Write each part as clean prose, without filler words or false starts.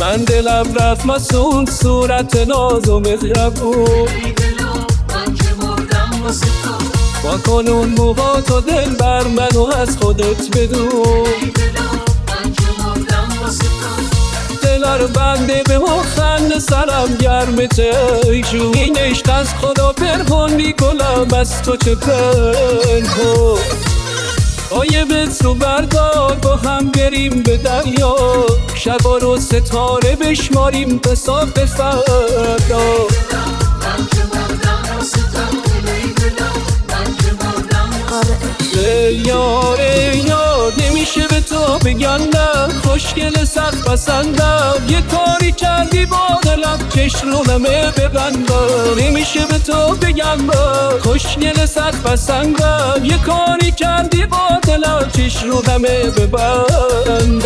من دلم رفت مسون صورت ناز و مهربون من که مردم واسه تو با کن اون موها تو دل بر منو از خودت بدون من که مردم واسه تو دلار بنده به ما خند سرم گرمته جو این عشق از خدا پنهان میکنم از تو چه پنهان آیبت رو بردار با هم بریم به دریا شبا رو ستاره بشماریم تا صاف فردا من که مردم واسه تو من که مردم واسه یار یار نمیشه به تو بگم نه خوشگل سخت پسندم یه کاری کردی با دلم چشم رو همه ببندم نمیشه به تو بگم خوشگل سخت پسندم یه کاری کردی با دلم چشم رو همه ببندم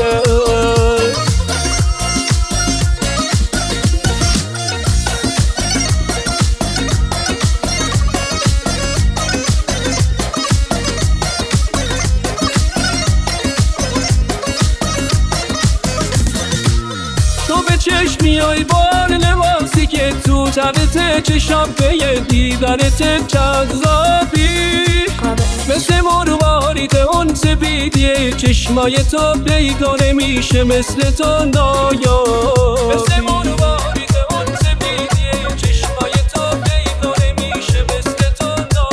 تو به چشم میای بار لباسی که تو تنته چشم به دیدنت جذابی مثل مرواریت اون سپیدی چشمای تو پیدا نمیشه مثل تو نایاب مثل مرواریت اون سپیدی چشمای تو پیدا نمیشه مثل تو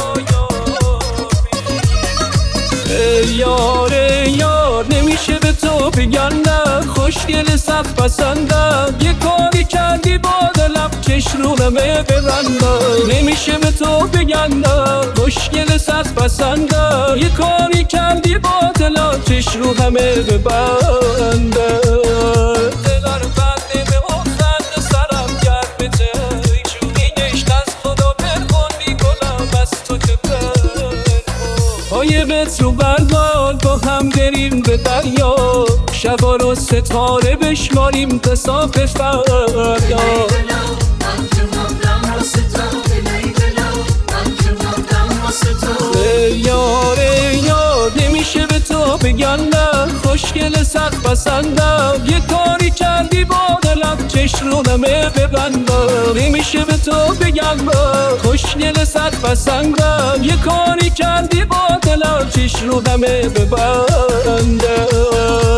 نایابی یار یار نمیشه به تو بگم نه خوشگل سخت پسندم یه کاری کردی با دلم چشم رو همه ببندم نمیشه به تو بگم نه خوشگل سخت پسندم یه کاری کردی با دلم چشم رو همه ببندم دلار بنده به اون خند سرم گرمته چون این عشق از خدا پنهان میکنم از تو چه پنهان آیبت رو بردار با هم بریم به دریا شبا رو ستاره بشماریم تا صاف فردا من که مردم واسه تو من که مردم واسه تو یار یار نمیشه به تو بگم نه خوشگل سخت پسندم یه کاری کردی با دلم چشم رو همه ببندم نمیشه به تو بگم خوشگل سخت پسندم یه کاری کردی با دلم چشم رو همه ببندم